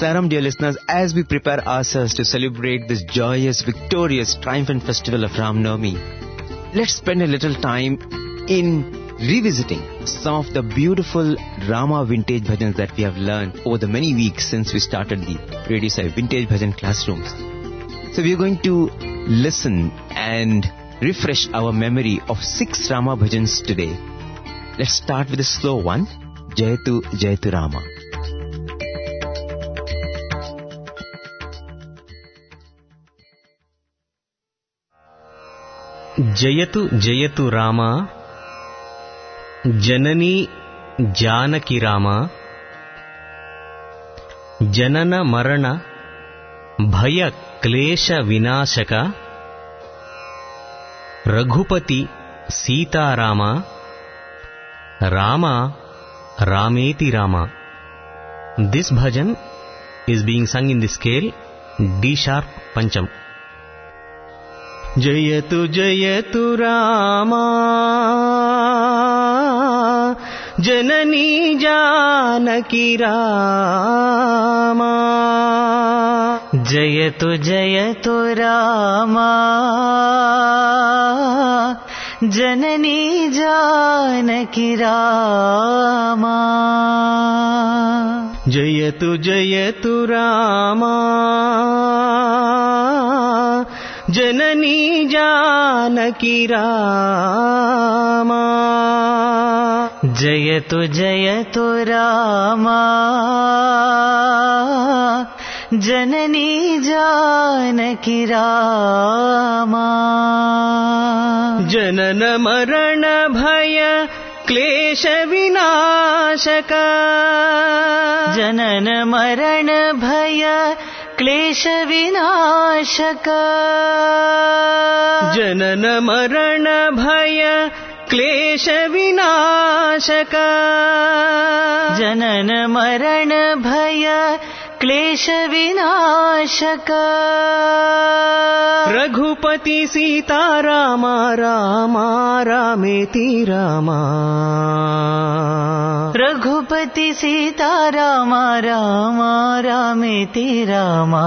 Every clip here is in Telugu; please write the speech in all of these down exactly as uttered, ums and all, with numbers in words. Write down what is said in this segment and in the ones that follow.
Saram, dear listeners, as we prepare ourselves to celebrate this joyous, victorious, triumphant festival of Ram Navami, let's spend a little time in revisiting some of the beautiful Rama vintage bhajans that we have learned over the many weeks since we started the Radio Sai Vintage Bhajan classrooms. So we are going to listen and refresh our memory of six Rama bhajans today. Let's start with a slow one, Jayatu Jayatu Rama. Jayatu Jayatu Rama Janani Janaki Rama Janana Marana Bhaya Klesha Vinashaka Raghupati Sita Rama Rama Rameti Rama. This bhajan is being sung in the scale D sharp Pancham. Jayatu Jayatu Rama Janani Janaki Rama Jayatu Jayatu Rama Janani Janaki Rama Jayatu Jayatu Rama Janani Janaki Rama Jayatu Jayatu Rama Janani Janaki Rama Janana Marana Bhaya Klesha Vinashaka Janana Marana Bhaya Klesha Vinashaka Janana Marana Bhaya Klesha Vinashaka Janana Marana Bhaya Klesha Vinashaka Raghupati Sita Rama Rama Rameti Rama Raghupati Sita Rama Rama Rameti Rama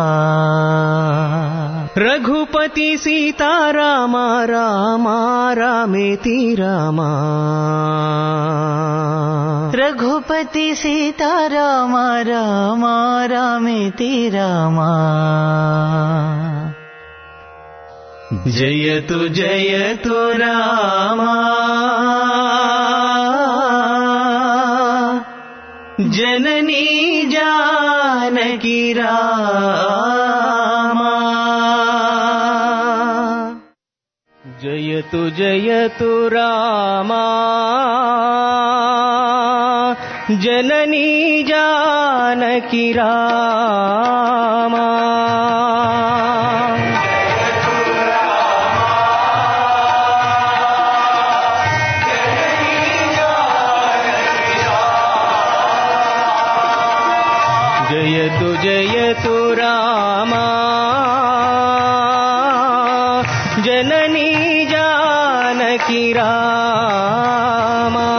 Raghupati Sita Rama Rama Rameti Rama Raghupati Sita Rama Rama Rameti Rama Jayatu Jayatu Rama Janani Janaki Rama Jayatu Jayatu Rama Janani Janaki Rama Jayatu Jayatu Rama Janani Janaki Rama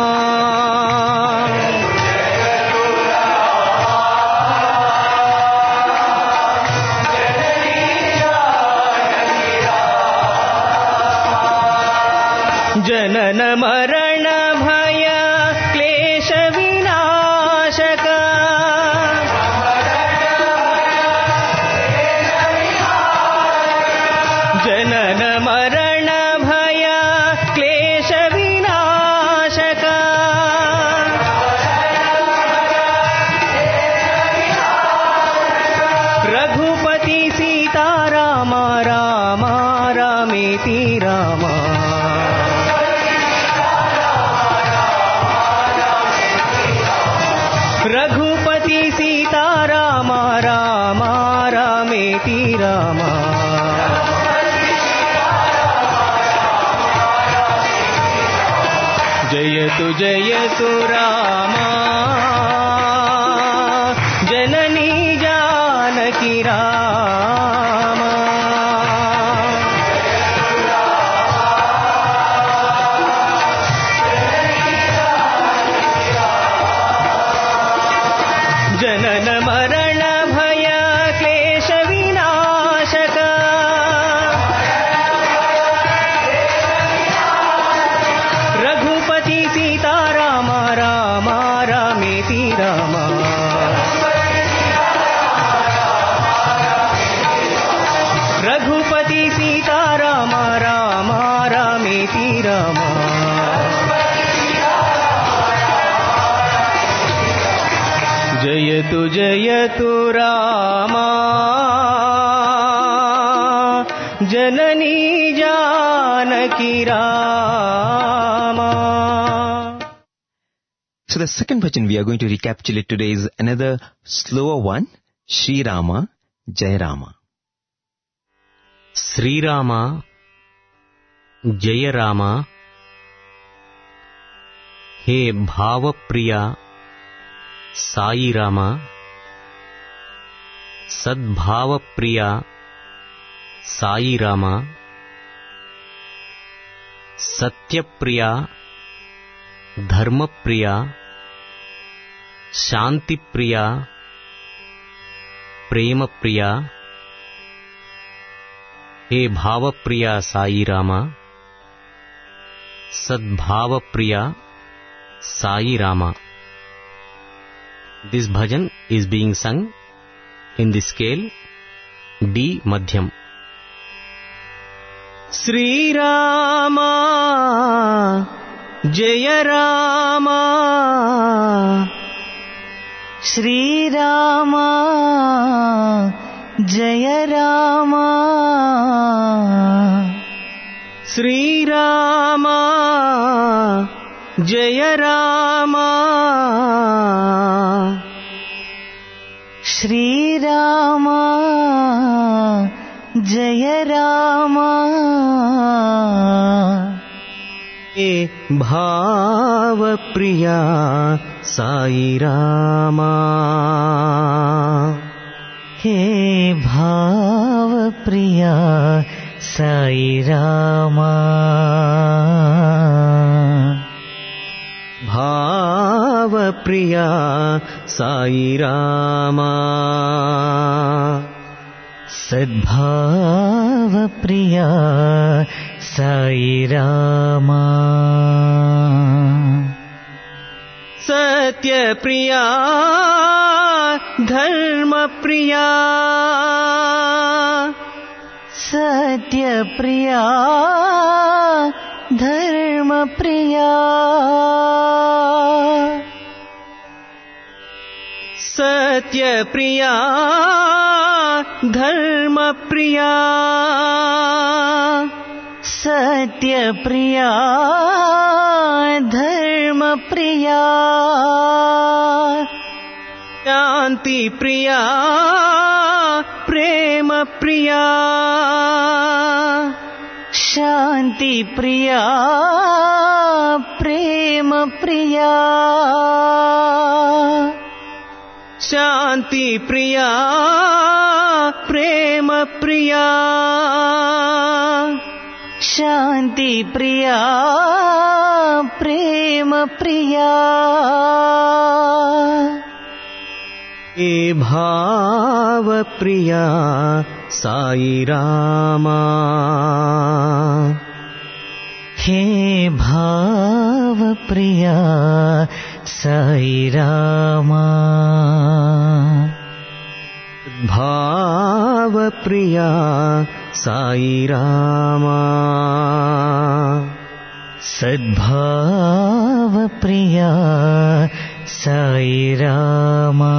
Janana Marana Bhaya Klesha Vinashaka Janana Marana Bhaya Klesha Vinashaka Raghupati Sita Rama Rama Rameti Rama Raghupati Sita Rama Rama Rameti Rama Jayatu Jayatu Rama Janani Janaki Rama Janana Marana Bhaya జయతు జయతు Rama Janani Janaki Rama. So the second bhajan we are going to recapitulate today is another slower one, Shri Rama, Jai Rama. Srirama Jaya Rama hey భావప్రియ Sai Rama సద్భావప్రియ Sai Rama Satyapriya Dharmapriya Shantipriya ప్రేమప్రియ hey भावप्रिया Sai Rama सद्भावप्रिया Sai Rama. This bhajan is being sung in the scale D madhyam. Sri Rama Jaya Rama Shri Rama Jaya Rama Sri Rama Jaya Rama Shri Rama Jaya Rama हे भाव प्रिया साई रामा हे भाव प्रिया साई रामा भाव प्रिया साई रामा सद्भाव प्रिया साई रामा सत्य प्रिया धर्म प्रिया सत्य प्रिया धर्म प्रिया सत्य प्रिया धर्म प्रिया सत्य प्रिया धर्म प्रिया शांति प्रिया प्रेम प्रिया शांति प्रिया प्रेम प्रिया शांति प्रिया प्रेम प्रिया शांति प्रिया प्रेम प्रिया हे भाव प्रिया साई रामा हे भाव प्रिया साई रामा भाव प्रिया साई रामा सद्भाव प्रिया साई रामा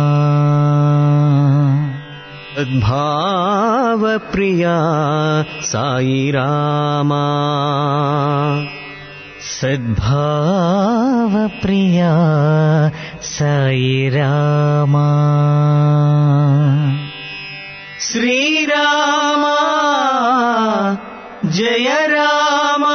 सद्भाव प्रिया साई रामा सद्भाव प्रिया साई रामा श्री रामा जय Rama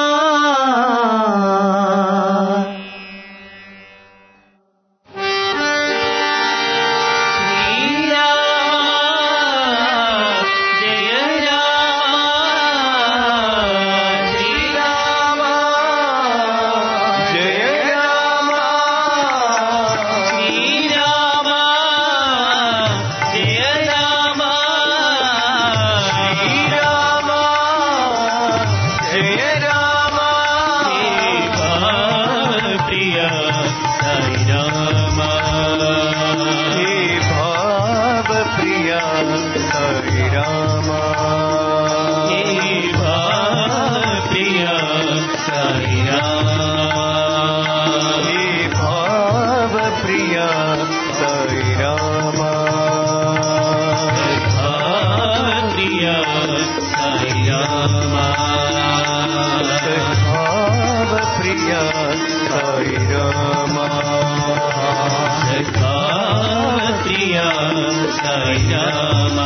Sai Rama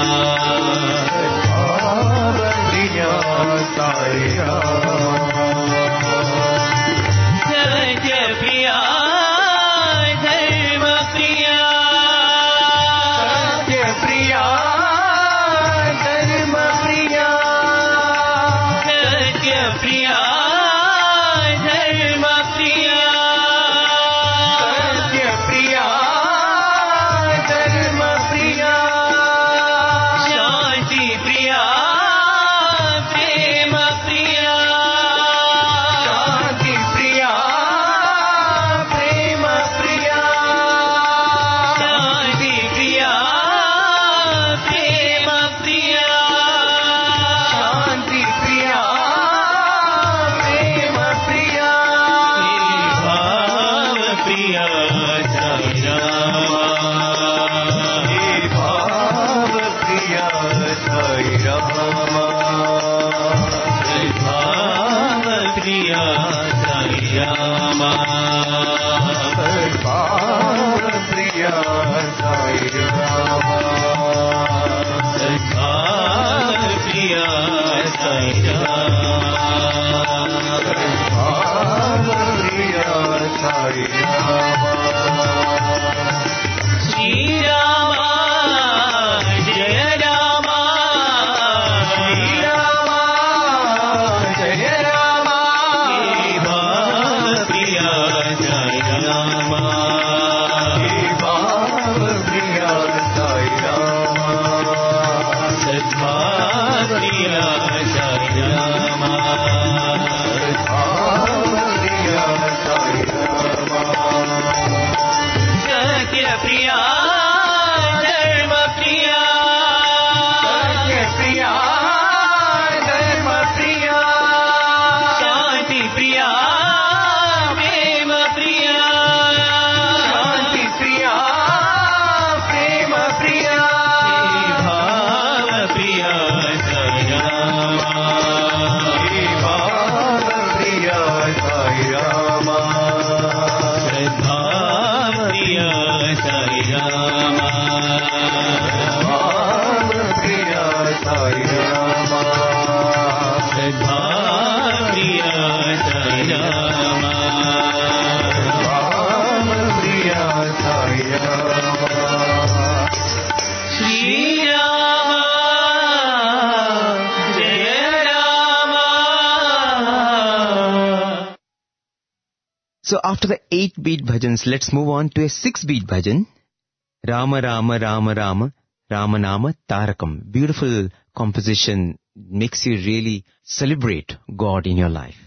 Bhava Priya Sai Rama Satya Priya Dharma Priya Satya Priya Dharma Priya Satya Priya Dharma Priya Satya Priya Dharma Priya Shanti Priya Prema Priya Shanti Priya Prema Priya Shanti Priya Prema Priya Shanti Priya Prema Priya Bhava Priya Sai Rama Bhava Priya Sai Rama Bhava Priya Sai Rama Bhava Priya Sai Rama Bhava Priya Sai Rama Bhava Priya Sai Rama Shri Rama Jaya Rama Shri Rama Jaya Rama Bhava Priya Sai Rama Bhava Priya Sai Rama Sadbhava Priya Sai Rama Sadbhava Priya Sai Rama Satya Priya Dharma Priya Satya Priya Dharma Priya Shanti Priya Prema Priya Shanti Priya Prema Priya Bhava Priya Sai Rama Bhava Priya Sai Rama Sadbhava Priya Sai Rama Bhava Priya Sai Rama Sadbhava Priya Sai Rama Bhava Priya Sai Rama Shri Rama Jaya Rama. So after the eight beat bhajans, let's move on to a six beat bhajan. Rama Rama Rama Rama Rama Nama Tarakam. Beautiful composition, makes you really celebrate God in your life.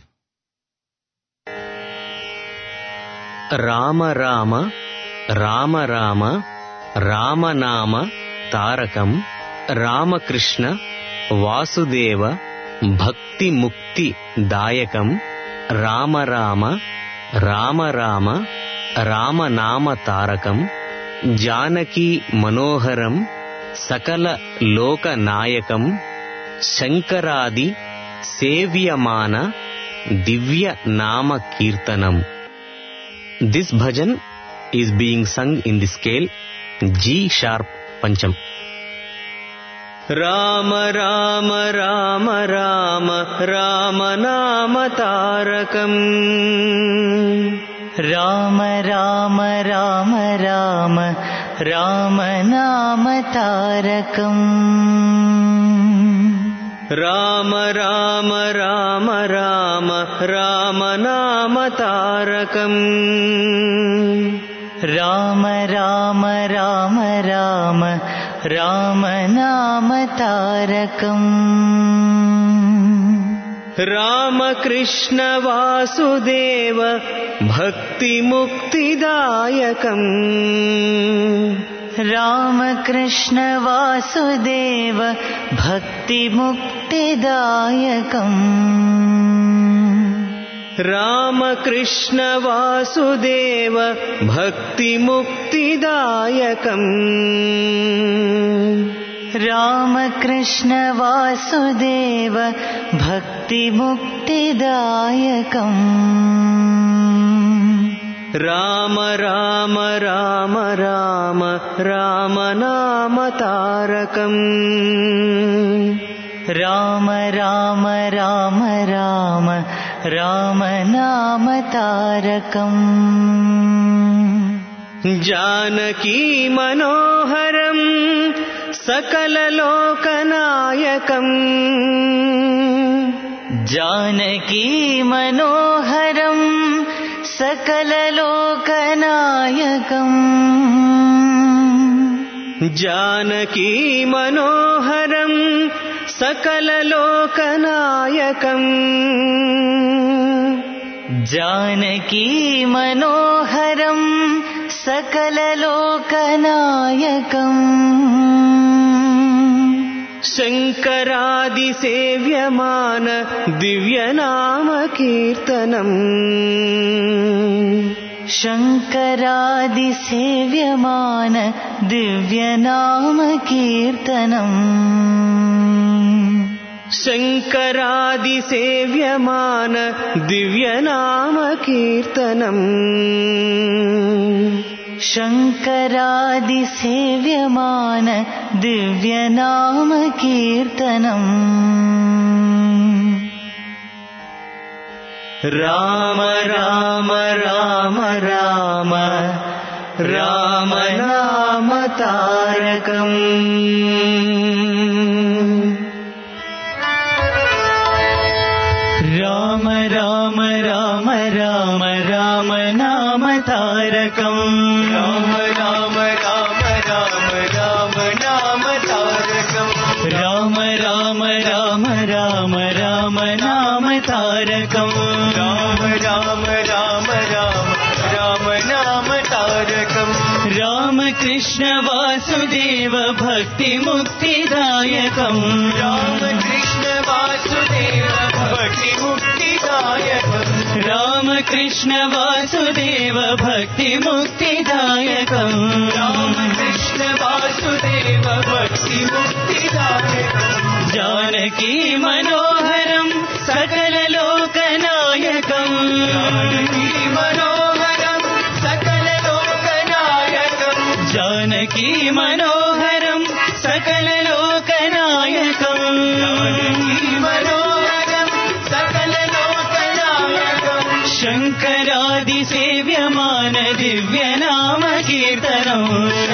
Rama Rama Rama Rama Rama Nama Tarakam Rama Krishna Vasudeva Bhakti Mukti Dayakam Rama Rama Rama Rama Rama Nama Tarakam Janaki Manoharam Sakala Loka Nayakam Shankaradi Sevyamana Divya Nama Kirtanam. This bhajan is being sung in the scale G sharp Pancham. Rama Rama Rama Rama Rama Nama Tarakam Rama Rama Rama Rama Rama Nama Tarakam Rama Rama Rama Rama Rama Nama Tarakam Rama Rama Rama Rama Rama Nama Tarakam Rama Krishna Vasudeva Bhakti Mukti Dayakam Rama Krishna Vasudeva Bhakti Mukti Dayakam Rama Krishna Vasudeva Bhakti Mukti Dayakam Rama Krishna Vasudeva Bhakti Mukti Dayakam Rama Rama Rama Rama Rama నామ తారకం రామ రామ రామ రామ రామ నామ తారకం జానకీ మనోహరం సకల లోకనాయకం జానకీ మనోహరం సకల లోకనాయకం జానకీ మనోహరం సకల లోకనాయకం జానకీ మనోహరం సకల లోకనాయకం శంకరాది సేవ్యమాన దివ్యనామ కీర్తనం శంకరాది సేవ్యమాన దివ్యనామ కీర్తనం శంకరాది సేవ్యమాన దివ్యనామ కీర్తనం శంకరాది సేవ్యమాన దివ్యనామ కీర్తనం రామ రామ రామ రామ రామ నామ తారకం రామ రామ రామ రామ రామ నామ తారకం రామ రామ రామ రామ రామ నామ తారకం రామ రామ రామ రామ రామ నామ తారకం రామ రామ రామ రామ రామ నామ తారకం రామకృష్ణ వాసుదేవ భక్తి ముక్తిదాయకం రామకృష్ణ వాసుదేవ భక్తి ముక్తిదాయకం రామకృష్ణ వాసుదేవ భక్తి ముక్తిదాయకం రామకృష్ణ వాసుదేవ భక్తి ముక్తిదాయకం జానకీ మనోహరం సకల లోకనాయకం జానకీ మనోహరం సకల లోకనాయకం జానకీ మనోహరం సకల లోకనాయకం జానకీ మనోహరం సకల లోకనాయకం శంకరాది సేవ్యమాన దివ్యనామ కీర్తనం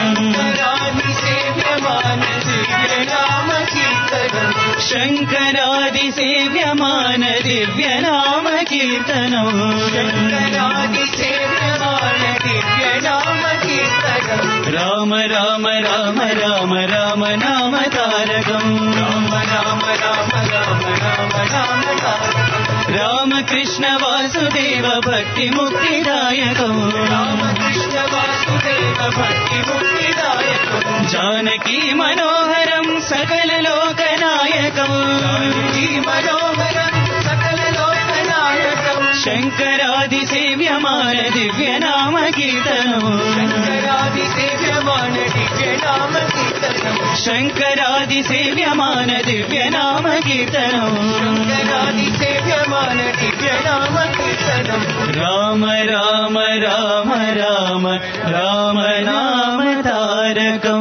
శంకరాది సేవ్యమాన దివ్యనామ కీర్తనం శంకరాది సేవ్యమాన దివ్యనామ కీర్తనం శంకరాది సేవ్యమాన దివ్యనామ కీర్తనం రామ రామ రామ రామ రామ నామ తారకం రామ రామ రామ రామ రామ నామ తారకం రామకృష్ణ వాసుదేవ భక్తి ముక్తిదాయకం రామకృష్ణ వాసుదేవ భక్తి ముక్తిదాయకం జానకీ మనోహరం సకల లోకనాయకం జానకీ మనోహరం సకల లోకనాయకం శంకరాది సేవ్యమాన దివ్యనామ కీర్తనం శంకరాది సేవ్యమాన దివ్యనామ కీర్తనం శంకరాది సేవ్యమాన దివ్యనామ కీర్తనం శంకరాది సేవ్యమాన దివ్యనామ కీర్తనం రామ రామ రామ రామ రామ నామ Tarakam.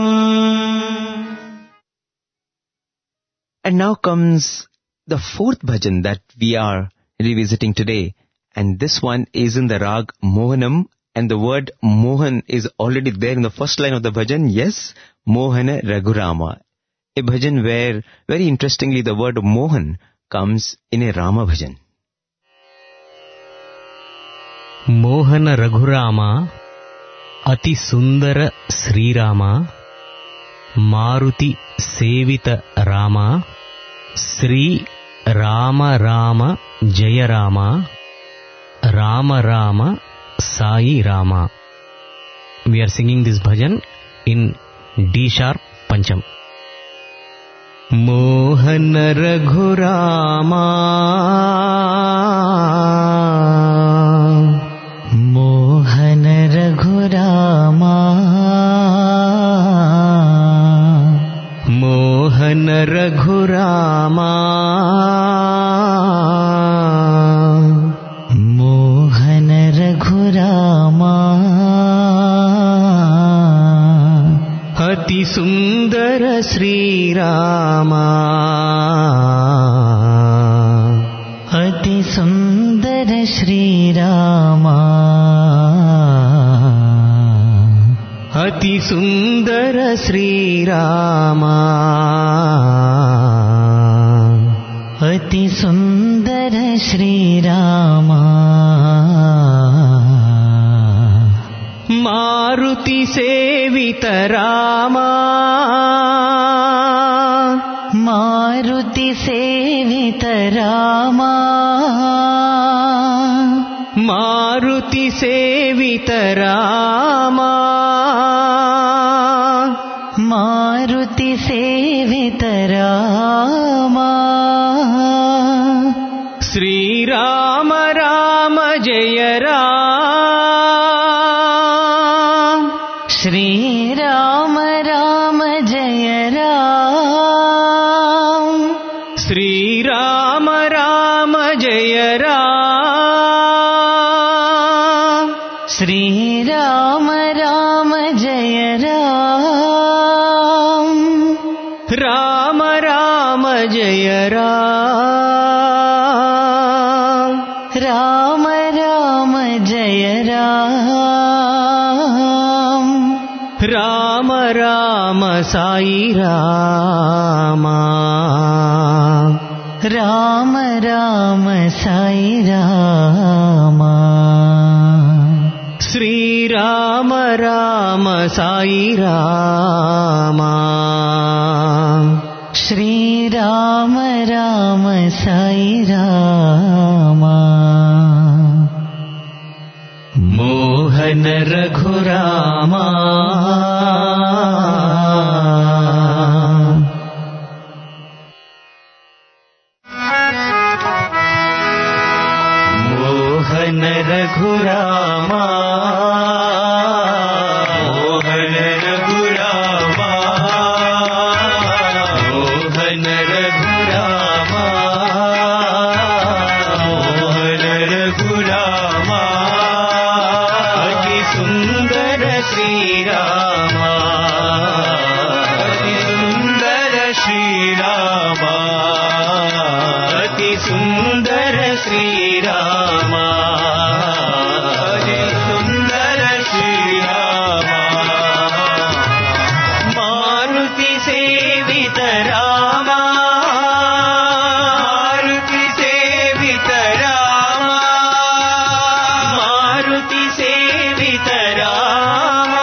And now comes the fourth bhajan that we are revisiting today. And this one is in the rag Mohanam. And the word Mohan is already there in the first line of the bhajan. Yes, Mohana Raghurama. A bhajan where, very interestingly, the word Mohan comes in a Rama bhajan. మోహన రఘురామ అతి సుందర శ్రీరామ మారుతి సేవిత రామ శ్రీ రామ రామ జయ Rama Rama Rama Sai Rama. We are singing this bhajan in D sharp pancham. మోహన రఘురామ మోహన రఘురామ మోహన రఘురామ మోహన రఘురామ సుందర శ్రీరామా అతి సుందర శ్రీరామా అతి సుందర శ్రీరామా అతి సుందర శ్రీరామా మారుతి సేవిత రామా మారుతి సేవిత రామా మారుతి సేవిత రామా మారుతి సేవిత రామా శ్రీరామ రామ జయ రామ శ్రీరామ రామ జయ రామ శ్రీరామ రామ జయ రామ శ్రీరామ రామ జయ రామ రామ రామ జయ రామ రామ రామ జయ రామ రామ రామ సాయి రామా రామ రామ సాయి రామా శ్రీరామ రామ సాయి రామా శ్రీరామ రామ సాయి రామా మోహన రఘురామా మోహన రఘురామా మోహన రఘురామా మోహన రఘురామా మోహన రఘురామా అతి సుందర శ్రీరామా అతి సుందర శ్రీరామా అతి సుందర శ్రీరామా అతి సుందర శ్రీరామా మారుతి సేవిత రామా మారుతి సేవిత రామా మారుతి సేవిత రామా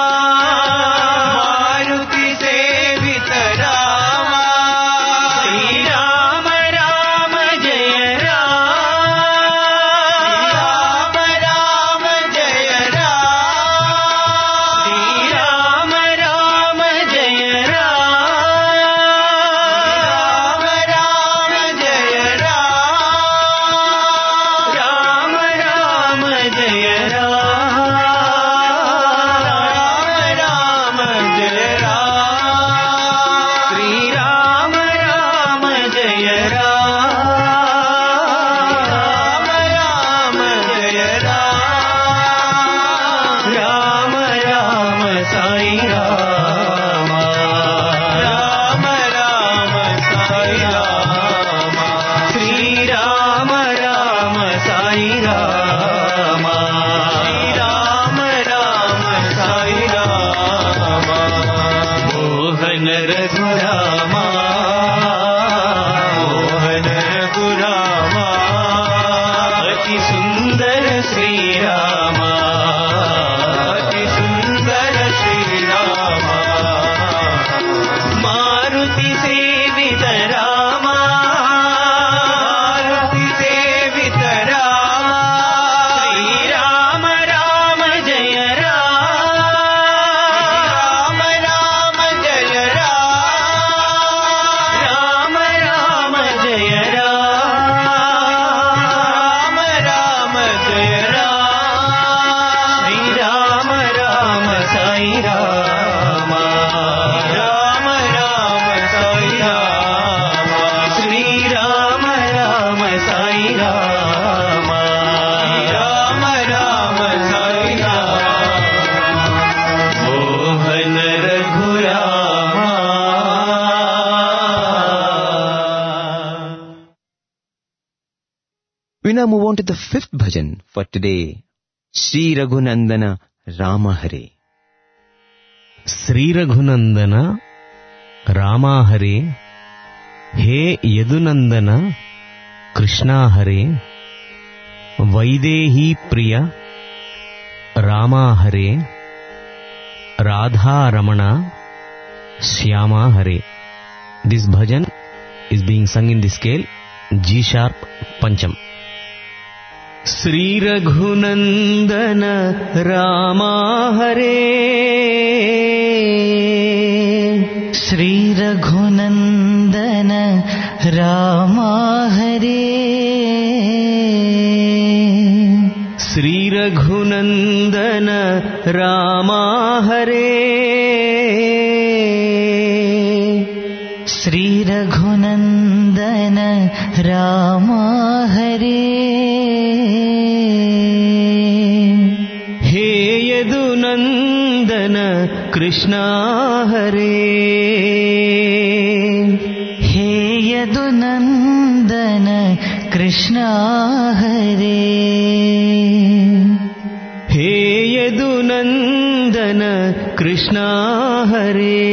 మారుతి సేవిత రామా శ్రీరామ రామ జయ రామ రామ జయ రామ శ్రీరామ రామ జయ రామ రామ జయ రామ రామ రామ జయ రామ రామ జయ రామ శ్రీరామ రామ జయ రామ రామ జయ రామ రామ రామ సాయి రామ రామ రామ సాయి రామ శ్రీరామ రామ సాయి రామ శ్రీరామ రామ సాయి రామ మోహన రఘురామా మోహన రఘురామా అతి సుందర శ్రీరామా అతి సుందర శ్రీరామా మారుతి సేవిత రామా మారుతి సేవిత రామా శ్రీరామ రామ జయ రామ రామ రామ జయ Rama We now move on to the fifth bhajan for today. Shri Raghunandana Rama Hare. Sri Raghunandana Rama Hare, He Yadunandana Krishna Hare, Vaidehi Priya Rama Hare, Radha Ramana Shyama Hare. This bhajan is being sung in the scale G sharp Pancham. Sri Raghunandana Rama Hare, Sri Raghunandana Rama Hare, Sri Raghunandana Rama Hare, Sri Raghunandana Rama Hare, He Yadunandana Krishna Hare, He Yadunandana Krishna Hare, He Yadunandana Krishna Hare,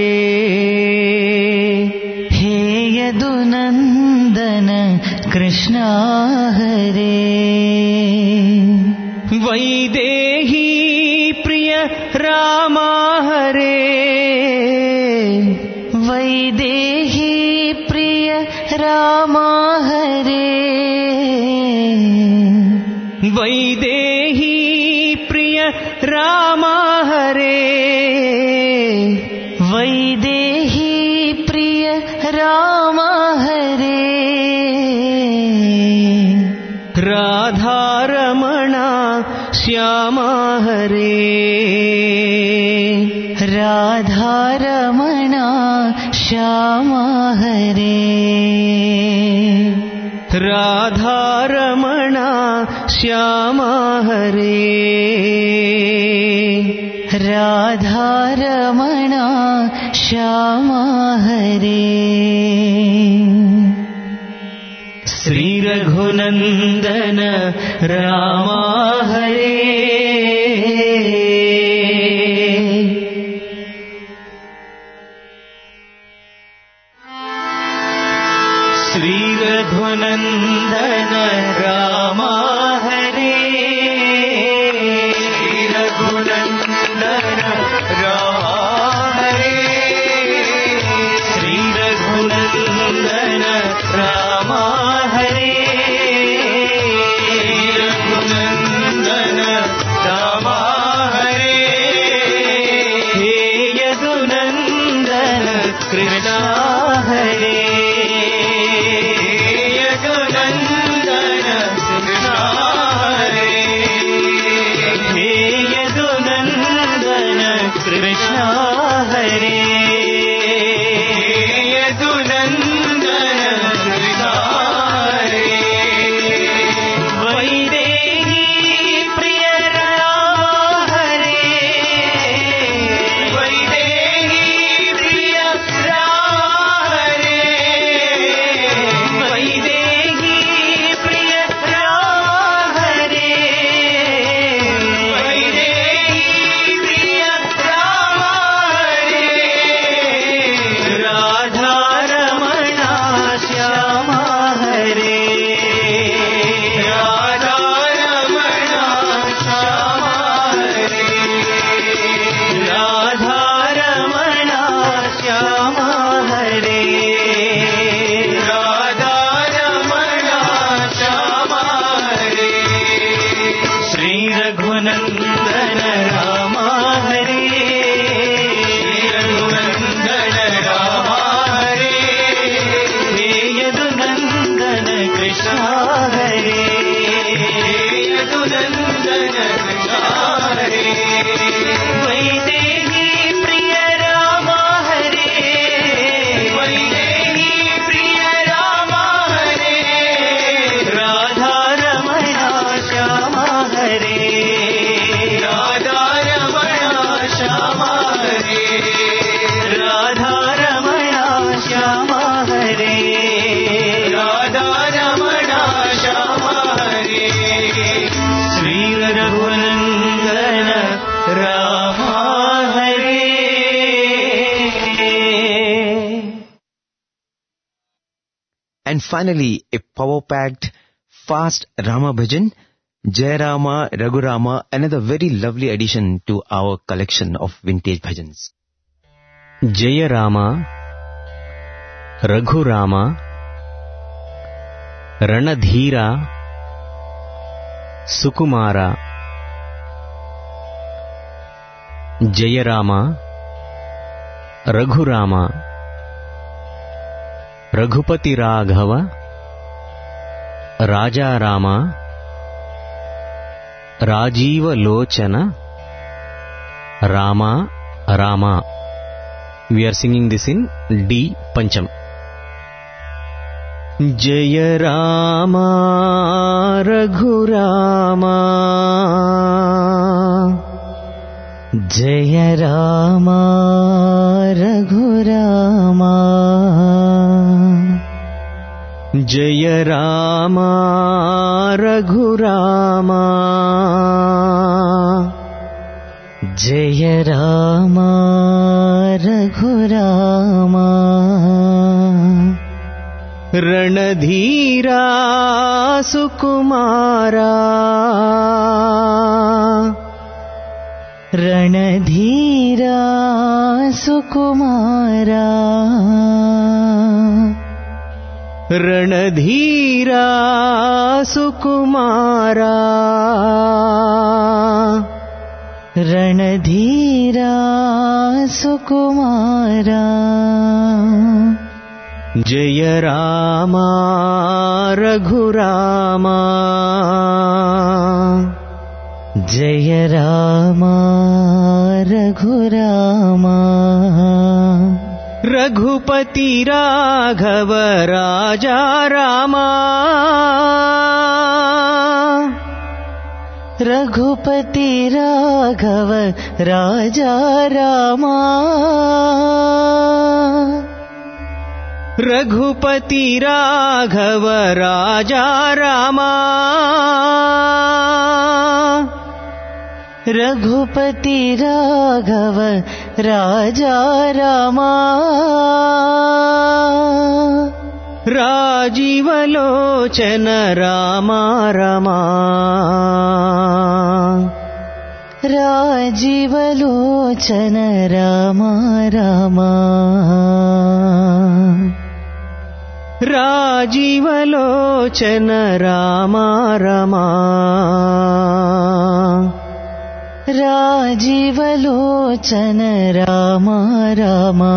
He Yadunandana Krishna Hare, Vaidehi Priya Rama Hare, Vaidehi Priya Rama Hare, Vaidehi Priya Rama Hare, Vaidehi Priya Rama Hare, Radha Ramana Shyama Hare, Radha Ramana Shyama Hare, Radha Ramana Shyama Hare, Radha Ramana Shyama Hare. Sri Raghunandana Rama Hare, Sri Raghunandana Rama Hare, Sri Raghunandana Rama Hare, Sri Raghunandana Rama Hare, Sri Raghunandana Rama Hare, He Yadunandana Krishna Hare, Krishna Hare, Yadunandana Krishna Hare, Vaidehi Priya Rama Hare, Vaidehi Priya Rama Hare, And finally, a power-packed, fast Rama Bhajan, Jai Rama, Raghu Rama, another very lovely addition to our collection of vintage bhajans. Jaya Rama, Raghu Rama, Ranadhira, Sukumara. Jaya Rama, Raghu Rama, Raghupati Raghava, Raja Rama, Rajiva Lochana, Rama, Rama. We are singing this in D Pancham. Jaya Rama, Raghu Rama, Jaya Rama, Raghu Rama, Jaya Rama, Raghu Rama, Jaya Rama, Raghu Rama. Ranadhira Sukumara, Ranadhira Sukumara, Ranadhira Sukumara, Ranadhira Sukumara. Jaya Rama, Raghu Rama, Jaya Rama, Raghu Rama, Raghupati Raghava, Raja Rama, Raghupati Raghava, Raja Rama, Raghupati Raghava, Raja Rama, Raghupati Raghava, Raja Rama, Rajiva Lochana, Rama Rama, Rajiva Lochana, Rama Rama, Rajiva Lochana, Rama Rama, Rajiva Lochana, Rama Rama.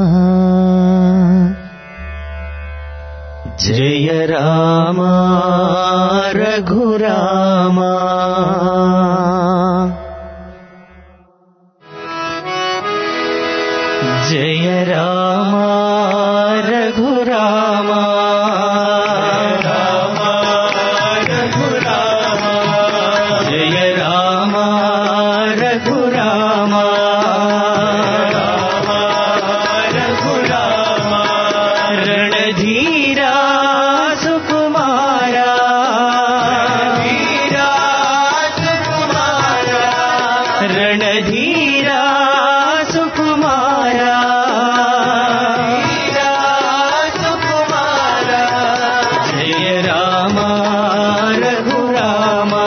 Jaya Rama, Raghu Rama, Jaya Rama, Raghu Rama, Rama, Raghu Rama, Jaya Rama, Raghu Rama, Rama, Raghu Rama, Ranadhira Sukumara, Ranadhira Sukumara, Ranadhira Sukumara, Jaya Rama, Raghu Rama,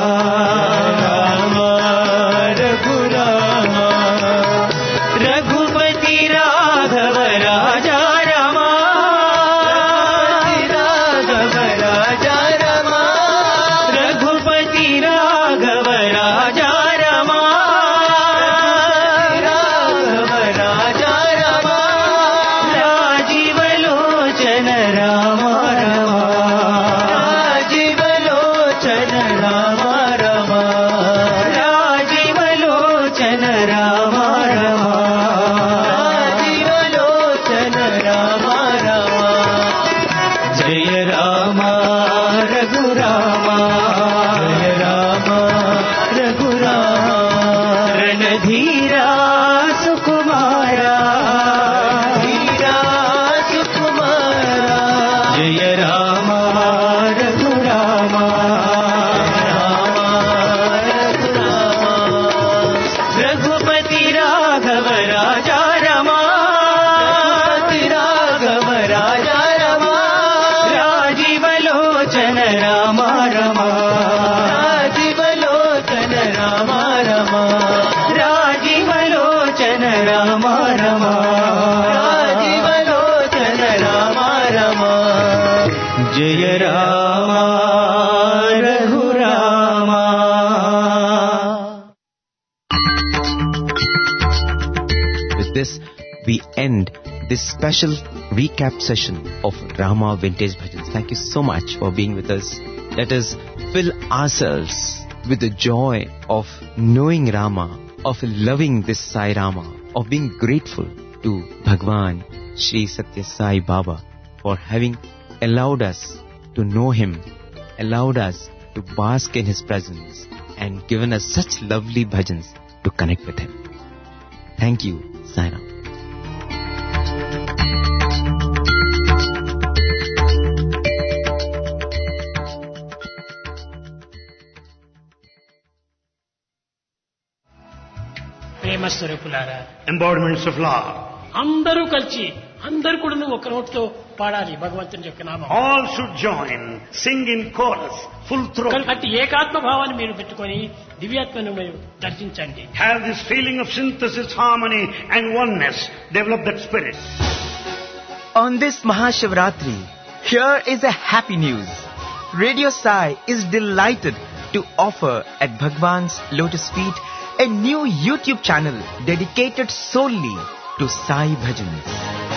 Rama, Raghu Rama, Raghupati Raghava, Raja Rama, जय Rama Raghurama. With this, we end this special recap session of Rama Vintage Bhajans. Thank you so much for being with us. Let us fill ourselves with the joy of knowing Rama, of loving this Sai Rama, of being grateful to Bhagwan Shri Satya Sai Baba for having allowed us to know him, allowed us to bask in his presence, and given us such lovely bhajans to connect with him. Thank you, Sai Ram. ప్రేమ స్వరూపులారా, embodiments of love. అందరూ కలిసి అందరూ కూడా ఒక నోటితో పాడాలి భగవంతుని యొక్క నామం. All should join, sing in chorus, full throat. అట్టి ఏకాత్మ భావాన్ని మీరు పెట్టుకొని దివ్యాత్మను మీరు దర్శించండి. Have this feeling of synthesis, harmony and oneness. Develop that spirit. On this Mahashivratri, here is a happy news. Radio Sai is delighted to offer at Bhagwan's lotus feet a new YouTube channel dedicated solely to Sai Bhajans.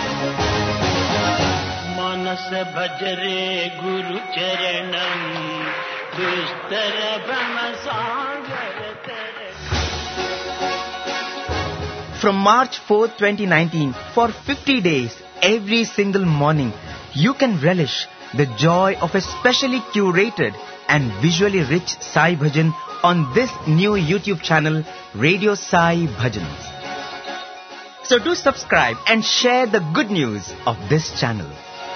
Manas bhajre guru charanam dushtara brahma sagar tere. From March fourth, twenty nineteen, for fifty days, every single morning, you can relish the joy of a specially curated and visually rich Sai Bhajan on this new YouTube channel, Radio Sai Bhajans. So do subscribe and share the good news of this channel.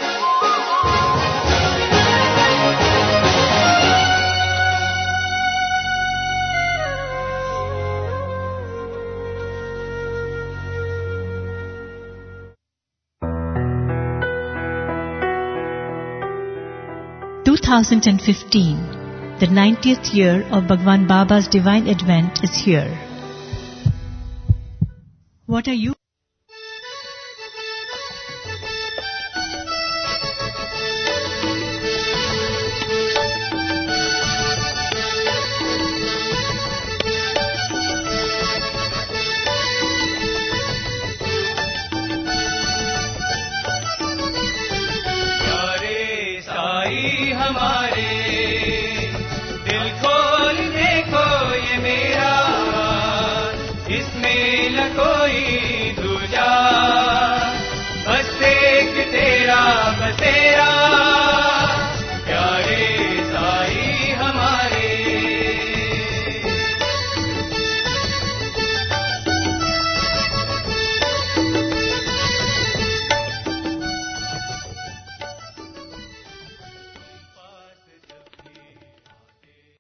twenty fifteen, the ninetieth year of Bhagwan Baba's divine advent is here. What are you? हमारे दिल खोल देखो ये मेरा, इसमें न कोई दूजा, बस एक तेरा बसेरा.